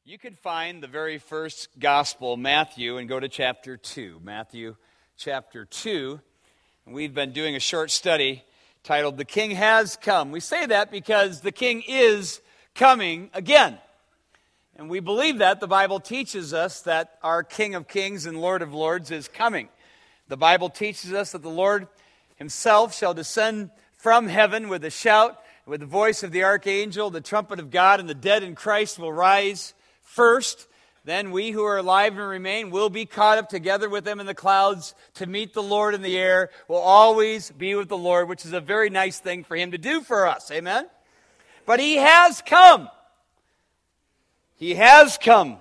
You could find the very first gospel, Matthew, and go to chapter 2. Matthew chapter 2. And we've been doing a short study titled, The King Has Come. We say that because the King is coming again. And we believe that. The Bible teaches us that our King of Kings and Lord of Lords is coming. The Bible teaches us that the Lord himself shall descend from heaven with a shout, with the voice of the archangel, the trumpet of God, and the dead in Christ will rise first. Then we who are alive and remain will be caught up together with them in the clouds to meet the Lord in the air. We'll always be with the Lord, which is a very nice thing for him to do for us. Amen? But he has come. He has come.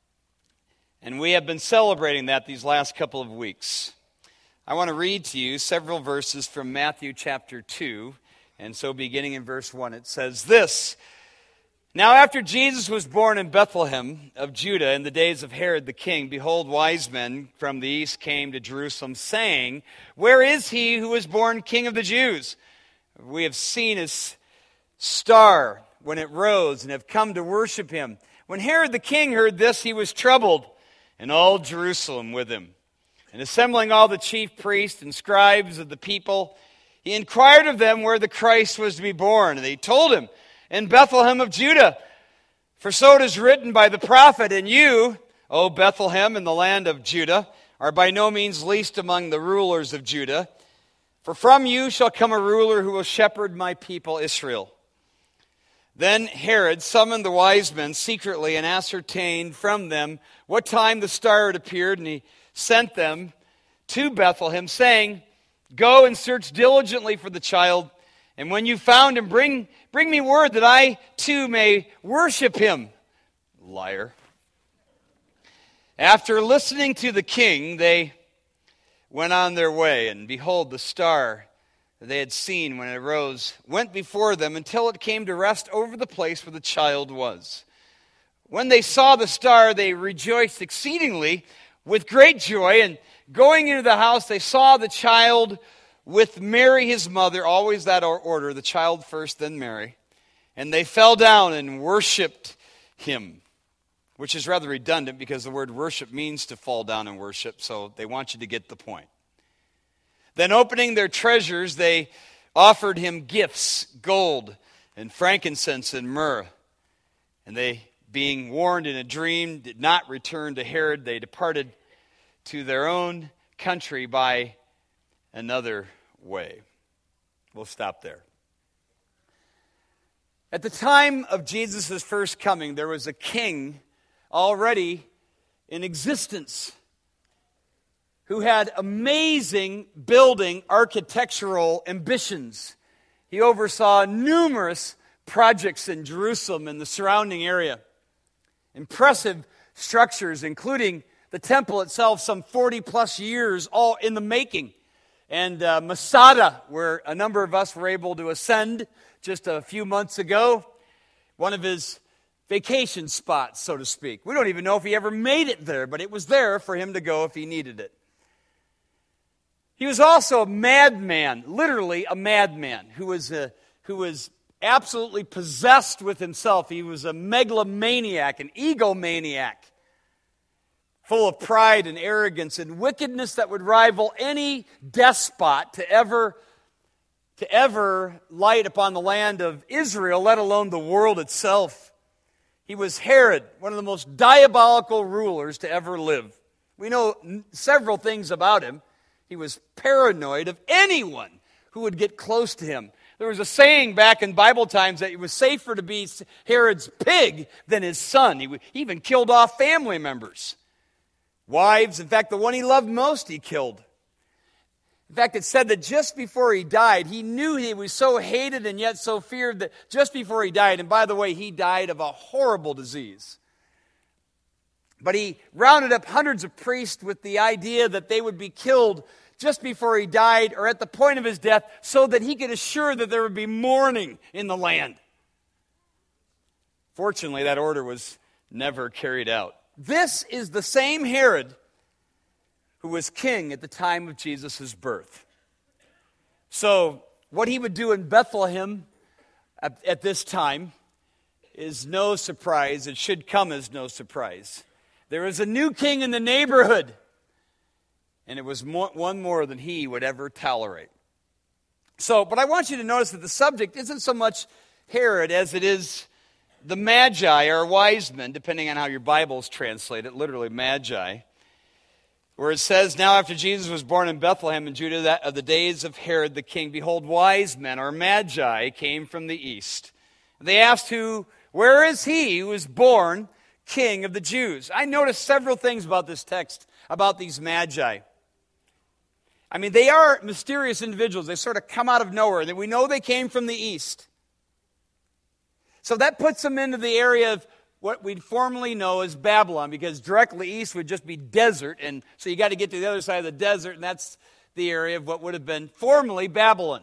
And we have been celebrating that these last couple of weeks. I want to read to you several verses from Matthew chapter 2. And so beginning in verse 1, it says this: Now after Jesus was born in Bethlehem of Judah in the days of Herod the king, behold, wise men from the east came to Jerusalem, saying, Where is he who was born King of the Jews? We have seen his star when it rose and have come to worship him. When Herod the king heard this, he was troubled, and all Jerusalem with him. And assembling all the chief priests and scribes of the people, he inquired of them where the Christ was to be born. And they told him, In Bethlehem of Judah. For so it is written by the prophet, And you, O Bethlehem, in the land of Judah, are by no means least among the rulers of Judah. For from you shall come a ruler who will shepherd my people Israel. Then Herod summoned the wise men secretly and ascertained from them what time the star had appeared, and he sent them to Bethlehem, saying, Go and search diligently for the child, and when you found him, bring me word that I too may worship him. Liar. After listening to the king, they went on their way, and behold, the star that they had seen when it arose went before them until it came to rest over the place where the child was. When they saw the star, they rejoiced exceedingly with great joy, and going into the house, they saw the child with Mary his mother, always that order, the child first, then Mary. And they fell down and worshipped him, which is rather redundant because the word worship means to fall down and worship, so they want you to get the point. Then opening their treasures, they offered him gifts, gold and frankincense and myrrh. And they, being warned in a dream, did not return to Herod. They departed to their own country by another way. We'll stop there. At the time of Jesus' first coming, there was a king already in existence who had amazing building architectural ambitions. He oversaw numerous projects in Jerusalem and the surrounding area. Impressive structures, including the temple itself, some 40 plus years all in the making. And Masada, where a number of us were able to ascend just a few months ago, one of his vacation spots, so to speak. We don't even know if he ever made it there, but it was there for him to go if he needed it. He was also a madman, literally a madman, who was absolutely possessed with himself. He was a megalomaniac, an egomaniac, full of pride and arrogance and wickedness that would rival any despot to ever light upon the land of Israel, let alone the world itself. He was Herod, one of the most diabolical rulers to ever live. We know several things about him. He was paranoid of anyone who would get close to him. There was a saying back in Bible times that it was safer to be Herod's pig than his son. He even killed off family members. Wives, in fact, the one he loved most, he killed. In fact, it said that just before he died, he knew he was so hated and yet so feared that just before he died, and by the way, he died of a horrible disease. But he rounded up hundreds of priests with the idea that they would be killed just before he died or at the point of his death so that he could assure that there would be mourning in the land. Fortunately, that order was never carried out. This is the same Herod who was king at the time of Jesus' birth. So what he would do in Bethlehem at this time is no surprise. It should come as no surprise. There is a new king in the neighborhood, and it was one more than he would ever tolerate. But I want you to notice that the subject isn't so much Herod as it is the Magi, or wise men, depending on how your Bibles translate it, literally Magi, where it says, "Now after Jesus was born in Bethlehem in Judah, that of the days of Herod the king, behold, wise men, or Magi, came from the east. They asked, where is he who was born King of the Jews?" I noticed several things about this text, about these Magi. I mean, they are mysterious individuals. They sort of come out of nowhere. We know they came from the east. So that puts them into the area of what we'd formerly know as Babylon, because directly east would just be desert, and so you got to get to the other side of the desert, and that's the area of what would have been formerly Babylon.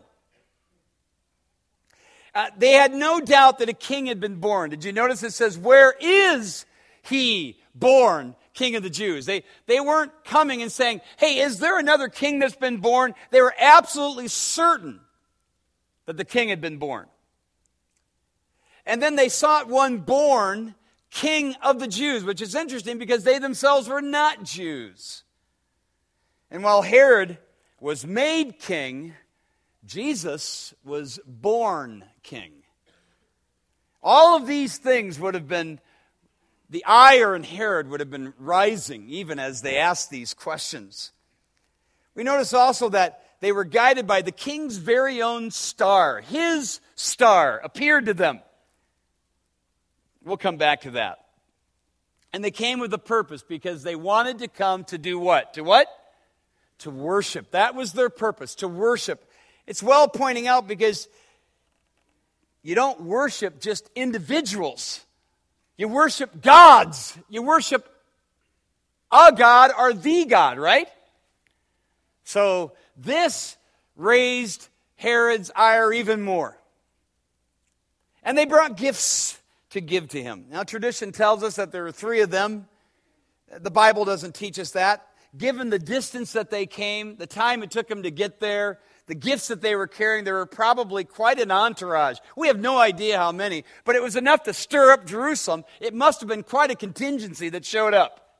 They had no doubt that a king had been born. Did you notice it says, "Where is he born, King of the Jews?" They weren't coming and saying, "Hey, is there another king that's been born?" They were absolutely certain that the king had been born. And then they sought one born King of the Jews, which is interesting because they themselves were not Jews. And while Herod was made king, Jesus was born king. All of these things would have been, the ire in Herod would have been rising even as they asked these questions. We notice also that they were guided by the king's very own star. His star appeared to them. We'll come back to that. And they came with a purpose because they wanted to come to do what? To what? To worship. That was their purpose, to worship. It's well pointing out because you don't worship just individuals. You worship gods. You worship a God or the God, right? So this raised Herod's ire even more. And they brought gifts to give to him. Now, tradition tells us that there were 3 of them. The Bible doesn't teach us that. Given the distance that they came, the time it took them to get there, the gifts that they were carrying, there were probably quite an entourage. We have no idea how many, but it was enough to stir up Jerusalem. It must have been quite a contingency that showed up.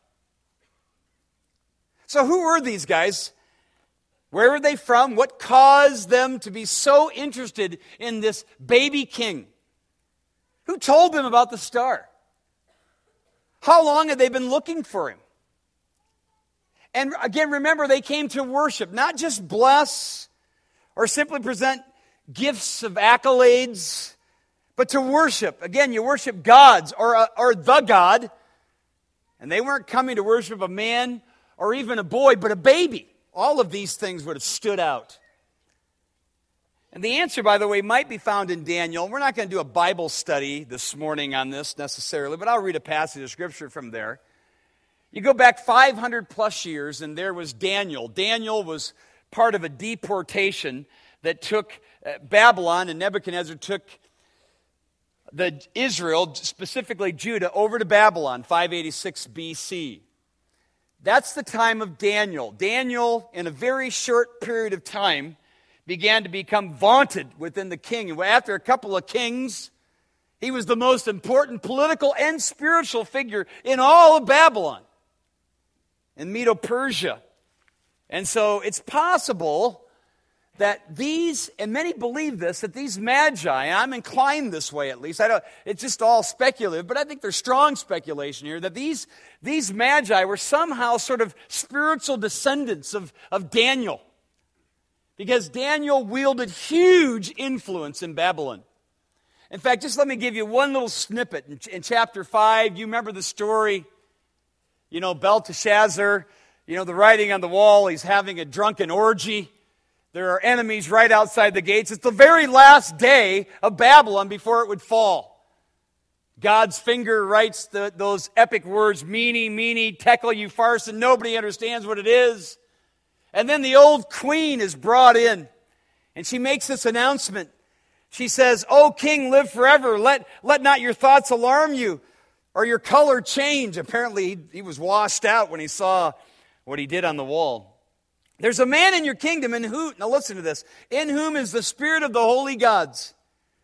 So who were these guys? Where were they from? What caused them to be so interested in this baby king? Who told them about the star? How long had they been looking for him? And again, remember, they came to worship, not just bless or simply present gifts of accolades, but to worship. Again, you worship gods or the God. And they weren't coming to worship a man or even a boy, but a baby. All of these things would have stood out. And the answer, by the way, might be found in Daniel. We're not going to do a Bible study this morning on this necessarily, but I'll read a passage of Scripture from there. You go back 500 plus years, and there was Daniel. Daniel was part of a deportation that took Babylon, and Nebuchadnezzar took Israel, specifically Judah, over to Babylon, 586 BC. That's the time of Daniel. Daniel, in a very short period of time, began to become vaunted within the king. And after a couple of kings, he was the most important political and spiritual figure in all of Babylon, in Medo-Persia. And so it's possible that these, and many believe this, that these magi, and I'm inclined this way at least, it's just all speculative, but I think there's strong speculation here, that these magi were somehow sort of spiritual descendants of Daniel. Because Daniel wielded huge influence in Babylon. In fact, just let me give you one little snippet. In chapter 5, you remember the story, Belteshazzar, the writing on the wall, he's having a drunken orgy. There are enemies right outside the gates. It's the very last day of Babylon before it would fall. God's finger writes those epic words, "Mene, tekel, upharsin," nobody understands what it is. And then the old queen is brought in, and she makes this announcement. She says, "O king, live forever. Let not your thoughts alarm you, or your color change." Apparently, he was washed out when he saw what he did on the wall. "There's a man in your kingdom now listen to this, in whom is the spirit of the holy gods.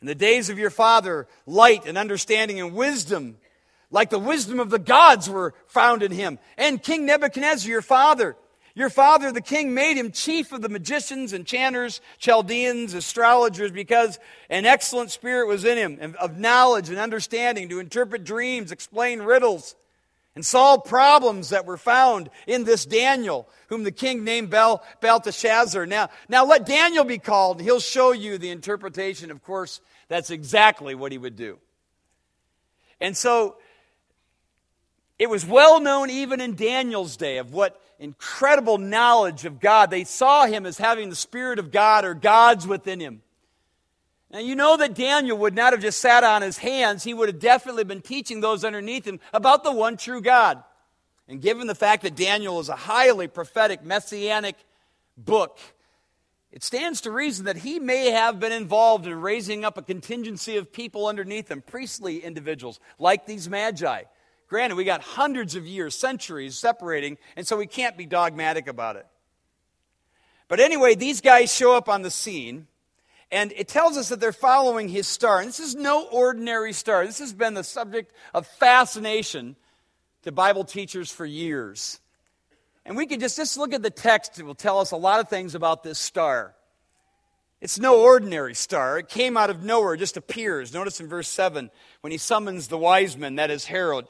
In the days of your father, light and understanding and wisdom, like the wisdom of the gods, were found in him. And King Nebuchadnezzar, your father the king, made him chief of the magicians, enchanters, Chaldeans, astrologers, because an excellent spirit was in him, of knowledge and understanding, to interpret dreams, explain riddles, and solve problems that were found in this Daniel, whom the king named Belteshazzar. Now let Daniel be called, and he'll show you the interpretation. Of course, that's exactly what he would do. And so, it was well known even in Daniel's day of what incredible knowledge of God. They saw him as having the Spirit of God or gods within him. Now you know that Daniel would not have just sat on his hands. He would have definitely been teaching those underneath him about the one true God. And given the fact that Daniel is a highly prophetic, messianic book, it stands to reason that he may have been involved in raising up a contingency of people underneath him, priestly individuals, like these magi. Granted, we got hundreds of years, centuries separating, and so we can't be dogmatic about it. But anyway, these guys show up on the scene, and it tells us that they're following his star. And this is no ordinary star. This has been the subject of fascination to Bible teachers for years. And we can just look at the text. It will tell us a lot of things about this star. It's no ordinary star. It came out of nowhere, just appears. Notice in verse 7, when he summons the wise men, that is Herod,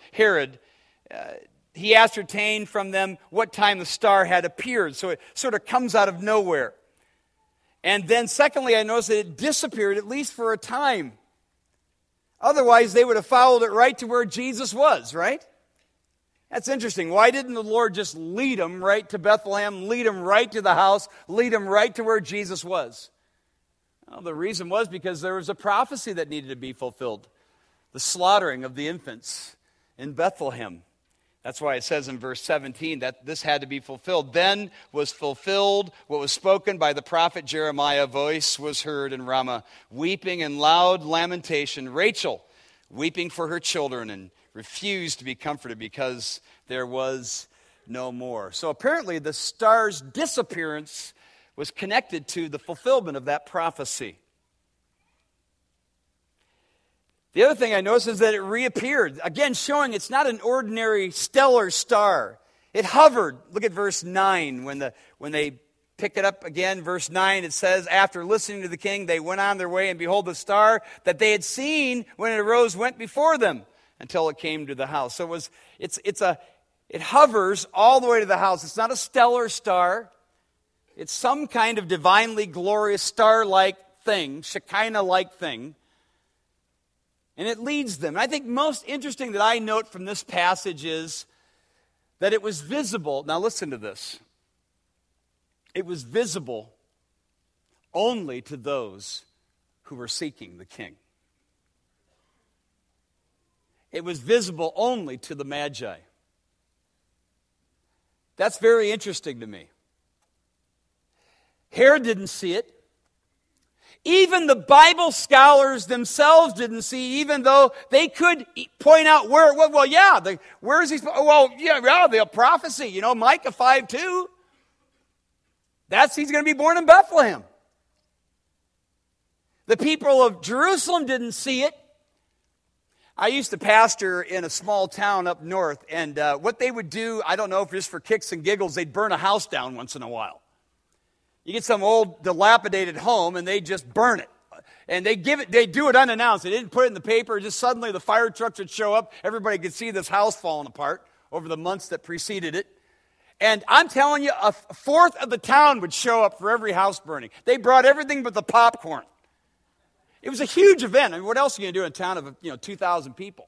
he ascertained from them what time the star had appeared. So it sort of comes out of nowhere. And then secondly, I noticed that it disappeared, at least for a time. Otherwise, they would have followed it right to where Jesus was, right? That's interesting. Why didn't the Lord just lead them right to Bethlehem, lead them right to the house, lead them right to where Jesus was? Well, the reason was because there was a prophecy that needed to be fulfilled. The slaughtering of the infants in Bethlehem. That's why it says in verse 17 that this had to be fulfilled. Then was fulfilled what was spoken by the prophet Jeremiah. A voice was heard in Ramah, weeping and loud lamentation. Rachel weeping for her children and refused to be comforted because there was no more. So apparently the star's disappearance was connected to the fulfillment of that prophecy. The other thing I noticed is that it reappeared, again showing it's not an ordinary stellar star. It hovered. Look at verse 9. When they pick it up again, verse 9, it says, after listening to the king, they went on their way, and behold, the star that they had seen when it arose went before them until it came to the house. So it hovers all the way to the house. It's not a stellar star. It's some kind of divinely glorious star-like thing, Shekinah-like thing. And it leads them. And I think most interesting that I note from this passage is that it was visible. Now listen to this. It was visible only to those who were seeking the king. It was visible only to the Magi. That's very interesting to me. Herod didn't see it. Even the Bible scholars themselves didn't see, even though they could point out where it was. Well, yeah, where is he? Well, yeah, the prophecy, Micah 5:2. He's going to be born in Bethlehem. The people of Jerusalem didn't see it. I used to pastor in a small town up north, and what they would do, I don't know if just for kicks and giggles, they'd burn a house down once in a while. You get some old dilapidated home and they just burn it. And they do it unannounced. They didn't put it in the paper. Just suddenly the fire trucks would show up. Everybody could see this house falling apart over the months that preceded it. And I'm telling you, a fourth of the town would show up for every house burning. They brought everything but the popcorn. It was a huge event. I mean, what else are you going to do in a town of 2,000 people?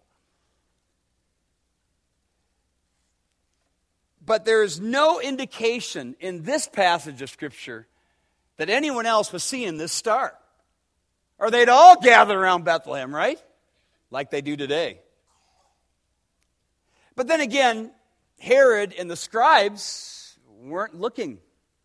But there is no indication in this passage of Scripture that anyone else was seeing this star. Or they'd all gather around Bethlehem, right? Like they do today. But then again, Herod and the scribes weren't looking.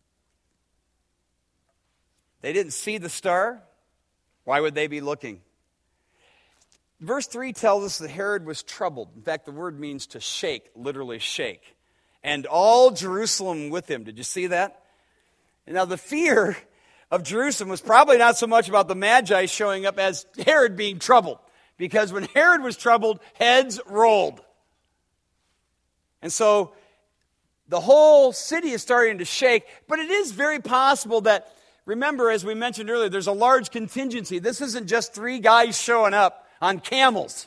They didn't see the star. Why would they be looking? Verse 3 tells us that Herod was troubled. In fact, the word means to shake, literally shake. And all Jerusalem with him. Did you see that? And now the fear of Jerusalem was probably not so much about the Magi showing up as Herod being troubled. Because when Herod was troubled, heads rolled. And so the whole city is starting to shake. But it is very possible that, remember, as we mentioned earlier, there's a large contingency. This isn't just 3 guys showing up on camels.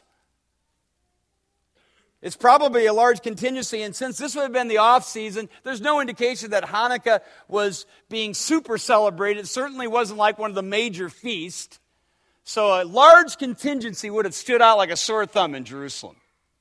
It's probably a large contingency, and since this would have been the off-season, there's no indication that Hanukkah was being super celebrated. It certainly wasn't like one of the major feasts. So a large contingency would have stood out like a sore thumb in Jerusalem.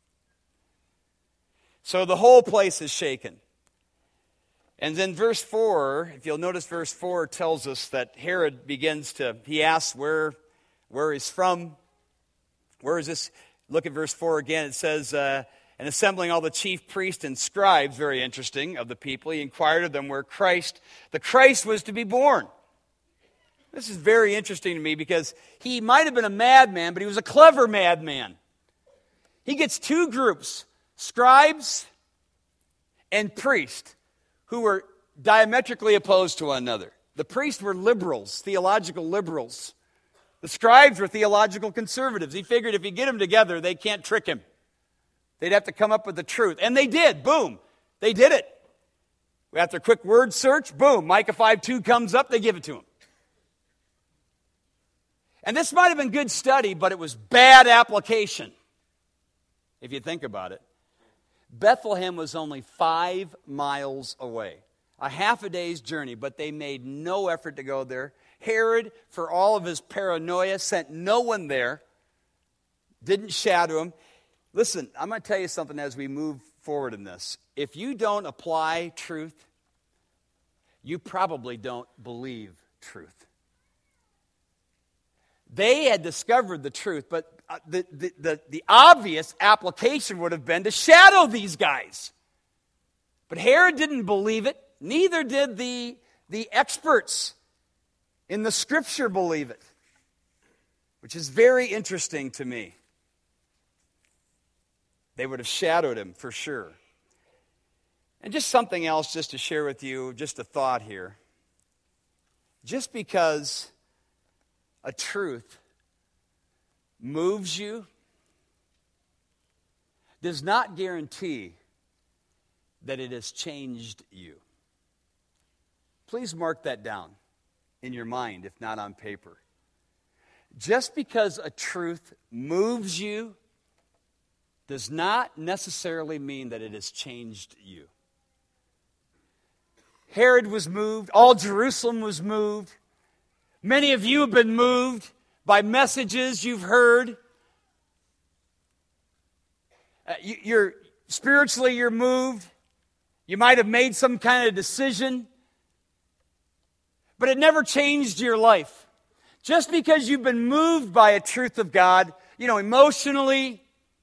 So the whole place is shaken. And then verse 4, if you'll notice, verse 4 tells us that Herod he asks where he's from. Where is this? Look at verse 4 again. It says, and assembling all the chief priests and scribes, very interesting, of the people, he inquired of them where the Christ was to be born. This is very interesting to me because he might have been a madman, but he was a clever madman. He gets 2 groups, scribes and priests, who were diametrically opposed to one another. The priests were liberals, theological liberals. The scribes were theological conservatives. He figured if you get them together, they can't trick him. They'd have to come up with the truth. And they did. Boom. They did it. After a quick word search, boom, Micah 5:2 comes up, they give it to him. And this might have been good study, but it was bad application, if you think about it. Bethlehem was only 5 miles away, a half a day's journey, but they made no effort to go there. Herod, for all of his paranoia, sent no one there, didn't shadow him. Listen, I'm going to tell you something as we move forward in this. If you don't apply truth, you probably don't believe truth. They had discovered the truth, but the obvious application would have been to shadow these guys. But Herod didn't believe it. Neither did the experts in the Scripture believe it, which is very interesting to me. They would have shadowed him for sure. And just something else just to share with you, just a thought here. Just because a truth moves you does not guarantee that it has changed you. Please mark that down in your mind, if not on paper. Just because a truth moves you does not necessarily mean that it has changed you. Herod was moved. All Jerusalem was moved. Many of you have been moved by messages you've heard. You're spiritually, you're moved. You might have made some kind of decision, but it never changed your life. Just because you've been moved by a truth of God, emotionally,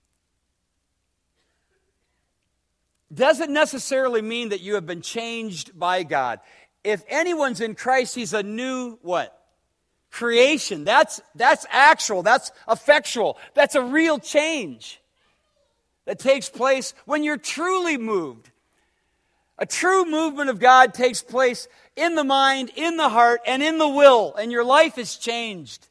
doesn't necessarily mean that you have been changed by God. If anyone's in Christ, he's a new what? Creation. That's actual. That's effectual. That's a real change that takes place when you're truly moved. A true movement of God takes place in the mind, in the heart, and in the will, and your life is changed.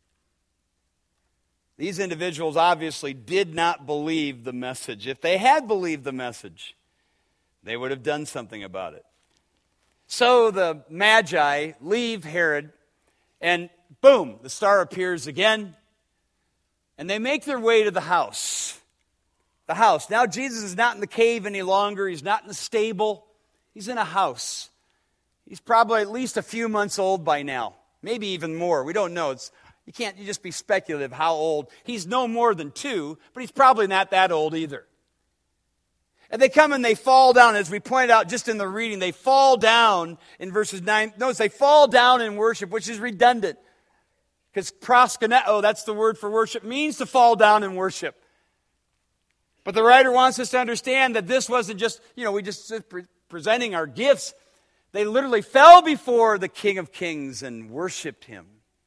These individuals obviously did not believe the message. If they had believed the message, they would have done something about it. So the Magi leave Herod, and boom, the star appears again, and they make their way to the house. The house. Now Jesus is not in the cave any longer. He's not in the stable. He's in a house. He's probably at least a few months old by now. Maybe even more. We don't know. You can't just be speculative how old. He's no more than 2, but he's probably not that old either. And they come and they fall down, as we pointed out just in the reading. They fall down in verses 9. Notice they fall down in worship, which is redundant. Because proskuneo, that's the word for worship, means to fall down in worship. But the writer wants us to understand that this wasn't just, we just presenting our gifts. They literally fell before the King of Kings and worshiped him.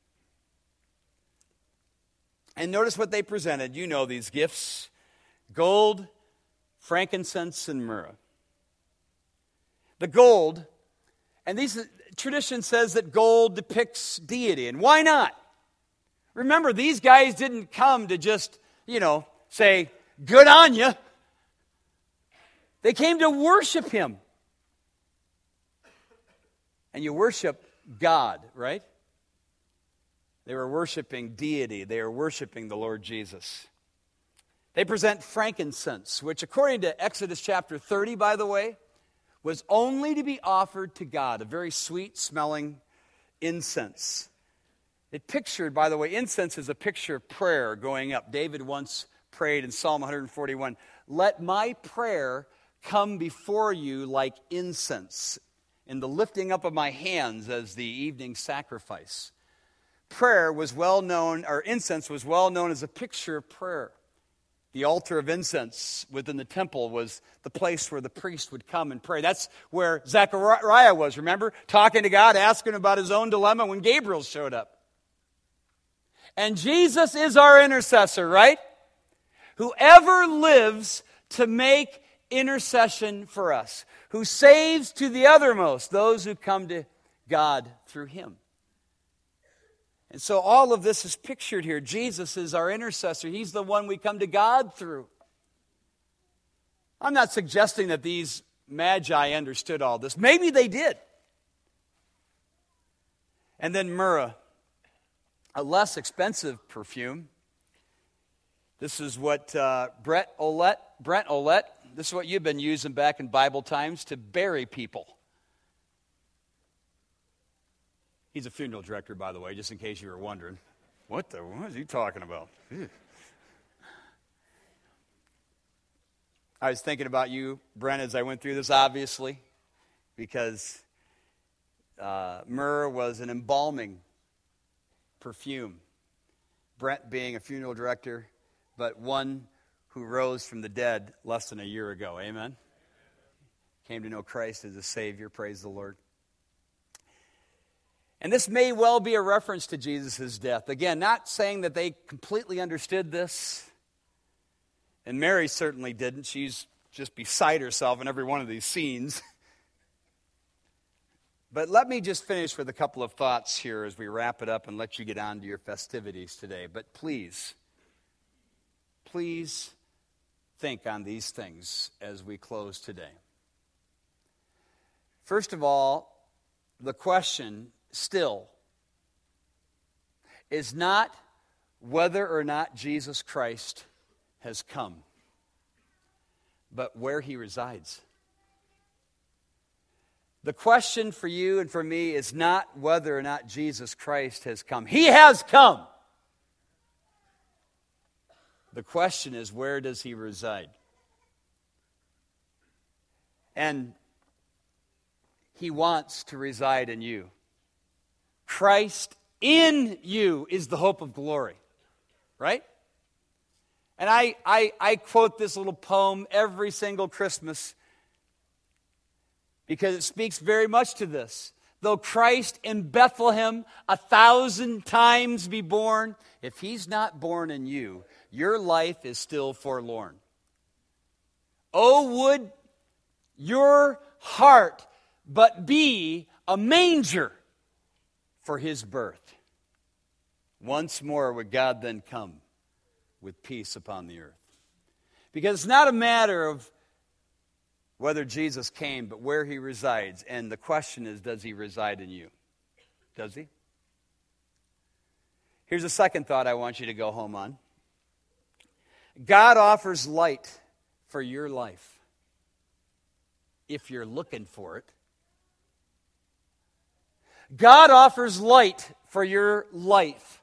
And notice what they presented. You know these gifts: gold, frankincense, and myrrh. The gold, And tradition says that gold depicts deity. And why not? Remember, these guys didn't come to just, say, good on you. They came to worship him. And you worship God, right? They were worshiping deity. They were worshiping the Lord Jesus. They present frankincense, which according to Exodus chapter 30, by the way, was only to be offered to God, a very sweet-smelling incense. It pictured, by the way, incense is a picture of prayer going up. David once prayed in Psalm 141, "Let my prayer come before you like incense, in the lifting up of my hands as the evening sacrifice." Prayer was well known, or incense was well known as a picture of prayer. The altar of incense within the temple was the place where the priest would come and pray. That's where Zechariah was, remember? Talking to God, asking about his own dilemma when Gabriel showed up. And Jesus is our intercessor, right? Whoever lives to make intercession for us, who saves to the uttermost those who come to God through him. And so all of this is pictured here. Jesus is our intercessor. He's the one we come to God through. I'm not suggesting that these magi understood all this. Maybe they did. And then myrrh, a less expensive perfume. This is what Brent Olette, this is what you've been using back in Bible times to bury people. He's a funeral director, by the way, just in case you were wondering. What is he talking about? Ew. I was thinking about you, Brent, as I went through this, obviously, because myrrh was an embalming perfume. Brent being a funeral director, but one who rose from the dead less than a year ago. Amen? Came to know Christ as a Savior. Praise the Lord. And this may well be a reference to Jesus' death. Again, not saying that they completely understood this. And Mary certainly didn't. She's just beside herself in every one of these scenes. But let me just finish with a couple of thoughts here as we wrap it up and let you get on to your festivities today. But please think on these things as we close today. First of all, the question still is not whether or not Jesus Christ has come, but where he resides. The question for you and for me is not whether or not Jesus Christ has come. He has come. The question is, where does he reside? And he wants to reside in you. Christ in you is the hope of glory. Right? And I quote this little poem every single Christmas because it speaks very much to this. Though Christ in Bethlehem 1,000 times be born, if he's not born in you, your life is still forlorn. Oh, would your heart but be a manger for his birth. Once more would God then come with peace upon the earth. Because it's not a matter of whether Jesus came, but where he resides. And the question is, does he reside in you? Does he? Here's a second thought I want you to go home on. God offers light for your life if you're looking for it. God offers light for your life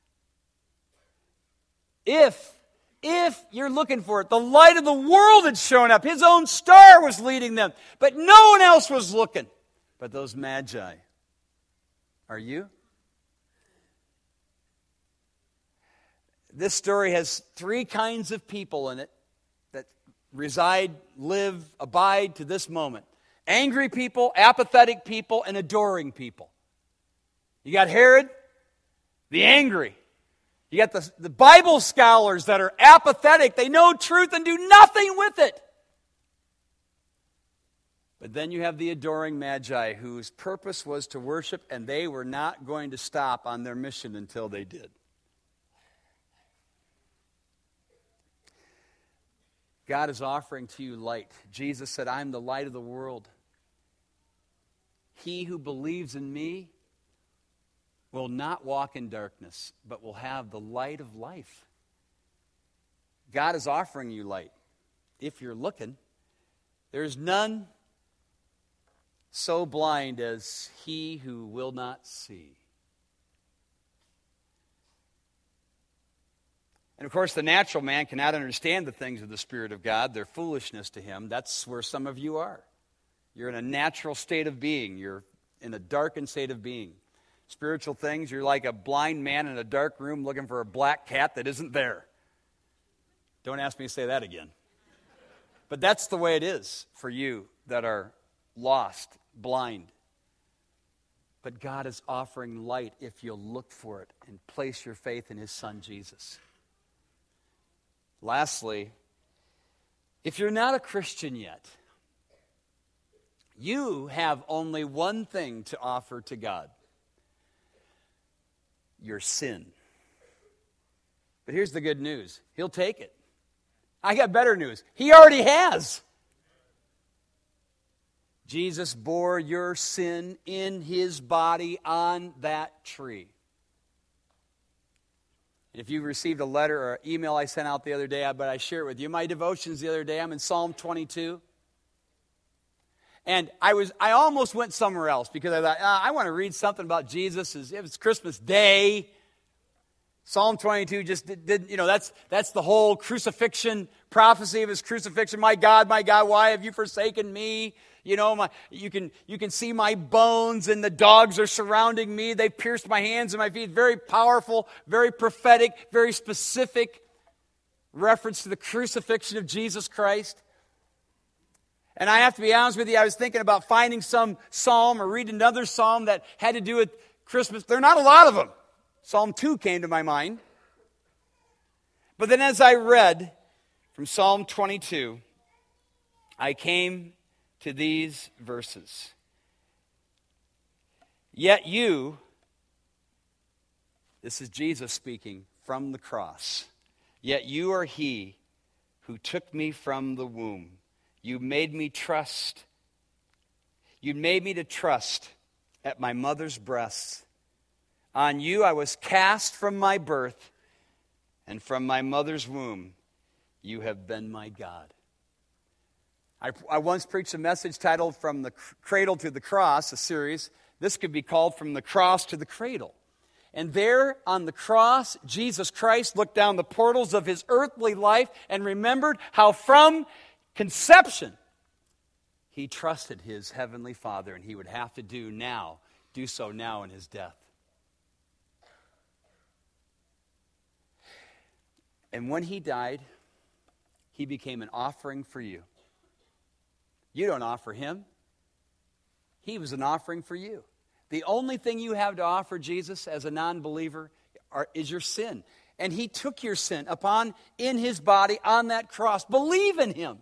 if you're looking for it. The light of the world had shown up. His own star was leading them, but no one else was looking but those magi. Are you? This story has three kinds of people in it that reside, live, abide to this moment. Angry people, apathetic people, and adoring people. You got Herod, the angry. You got the Bible scholars that are apathetic. They know truth and do nothing with it. But then you have the adoring Magi whose purpose was to worship, and they were not going to stop on their mission until they did. God is offering to you light. Jesus said, "I'm the light of the world. He who believes in me will not walk in darkness, but will have the light of life." God is offering you light. If you're looking, there's none so blind as he who will not see. And of course, the natural man cannot understand the things of the Spirit of God. They're foolishness to him. That's where some of you are. You're in a natural state of being. You're in a darkened state of being. Spiritual things, you're like a blind man in a dark room looking for a black cat that isn't there. Don't ask me to say that again. But that's the way it is for you that are lost, blind. But God is offering light if you'll look for it and place your faith in His Son, Jesus. Lastly, if you're not a Christian yet, you have only one thing to offer to God: your sin. But here's the good news. He'll take it. I got better news. He already has. Jesus bore your sin in His body on that tree. If you received a letter or email I sent out the other day, but I share it with you, my devotions the other day, I'm in Psalm 22. And I almost went somewhere else because I thought, I want to read something about Jesus. It's Christmas Day. Psalm 22 just didn't, that's the whole crucifixion, prophecy of His crucifixion. My God, why have you forsaken me? You can see my bones and the dogs are surrounding me. They pierced my hands and my feet. Very powerful, very prophetic, very specific reference to the crucifixion of Jesus Christ. And I have to be honest with you, I was thinking about finding some psalm or reading another psalm that had to do with Christmas. There are not a lot of them. Psalm 2 came to my mind. But then as I read from Psalm 22, I came to these verses. Yet you, this is Jesus speaking from the cross, yet you are He who took me from the womb. You made me trust. You made me to trust at my mother's breasts. On you I was cast from my birth, and from my mother's womb you have been my God. I once preached a message titled From the Cradle to the Cross, a series. This could be called From the Cross to the Cradle. And there on the cross, Jesus Christ looked down the portals of His earthly life and remembered how from conception He trusted His heavenly Father, and He would have to do so now in His death. And when He died, He became an offering for you. You don't offer Him. He was an offering for you. The only thing you have to offer Jesus as a non-believer is your sin. And He took your sin upon in His body on that cross. Believe in Him.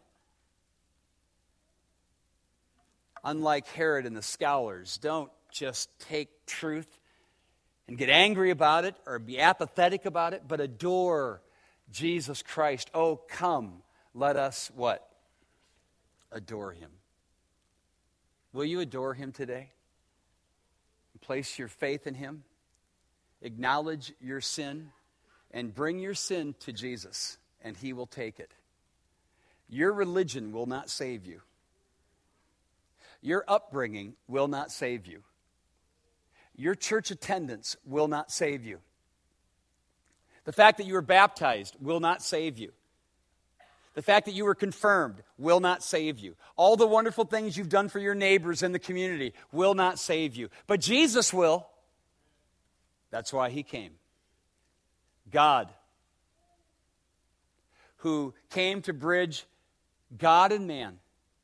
Unlike Herod and the scholars, don't just take truth and get angry about it or be apathetic about it, but adore Jesus Christ. Oh, come, let us what? Adore Him. Will you adore Him today? Place your faith in Him. Acknowledge your sin and bring your sin to Jesus, and He will take it. Your religion will not save you. Your upbringing will not save you. Your church attendance will not save you. The fact that you were baptized will not save you. The fact that you were confirmed will not save you. All the wonderful things you've done for your neighbors in the community will not save you. But Jesus will. That's why He came. God, who came to bridge God and man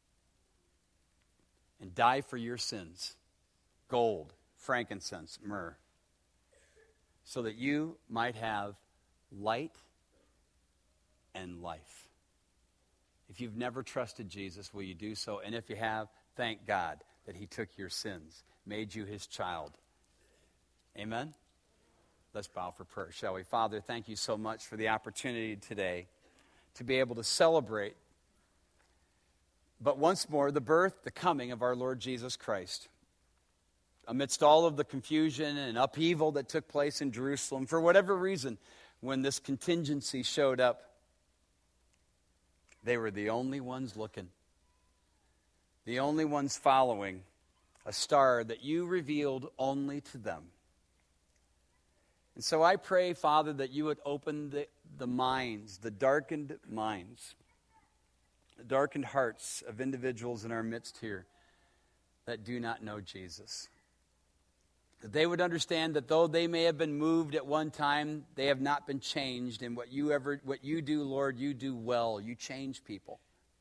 and die for your sins. Gold, frankincense, myrrh. So that you might have light and life. If you've never trusted Jesus, will you do so? And if you have, thank God that he took your sins, made you his child. Amen? Let's bow for prayer, shall we? Father, thank you so much for the opportunity today to be able to celebrate, but once more, the birth, the coming of our Lord Jesus Christ. Amidst all of the confusion and upheaval that took place in Jerusalem, for whatever reason, when this contingency showed up, they were the only ones looking, the only ones following a star that you revealed only to them. And so I pray, Father, that you would open the minds, the darkened minds, the darkened hearts of individuals in our midst here that do not know Jesus. That they would understand that though they may have been moved at one time, they have not been changed. And what you do, Lord, you do well. You change people.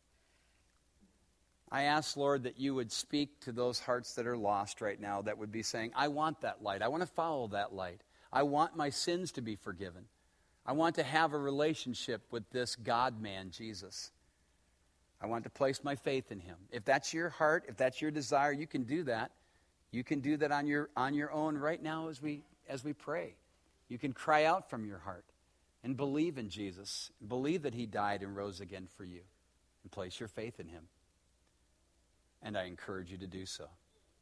I ask, Lord, that you would speak to those hearts that are lost right now that would be saying, I want that light. I want to follow that light. I want my sins to be forgiven. I want to have a relationship with this God-man, Jesus. I want to place my faith in him. If that's your heart, if that's your desire, you can do that. You can do that on your own right now as we pray. You can cry out from your heart and believe in Jesus. Believe that he died and rose again for you. And place your faith in him. And I encourage you to do so.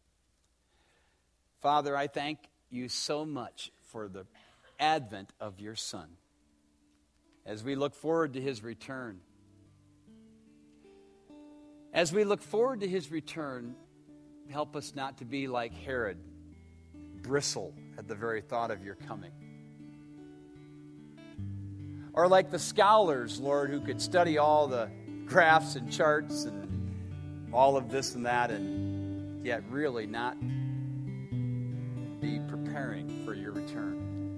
Father, I thank you so much for the advent of your Son. As we look forward to his return. As we look forward to his return, help us not to be like Herod, bristle at the very thought of your coming. Or like the scholars, Lord, who could study all the graphs and charts and all of this and that, and yet really not be preparing for your return.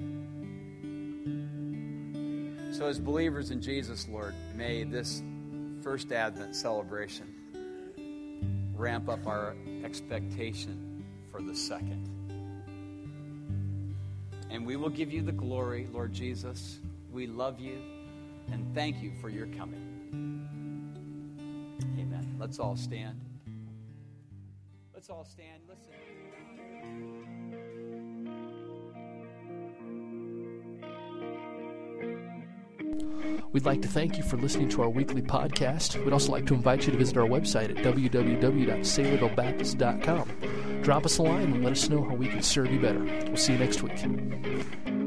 So as believers in Jesus, Lord, may this first Advent celebration ramp up our expectation for the second. And we will give you the glory, Lord Jesus. We love you and thank you for your coming. Amen. Let's all stand. Let's all stand. Listen. We'd like to thank you for listening to our weekly podcast. We'd also like to invite you to visit our website at www.saylorvillebaptist.com. Drop us a line and let us know how we can serve you better. We'll see you next week.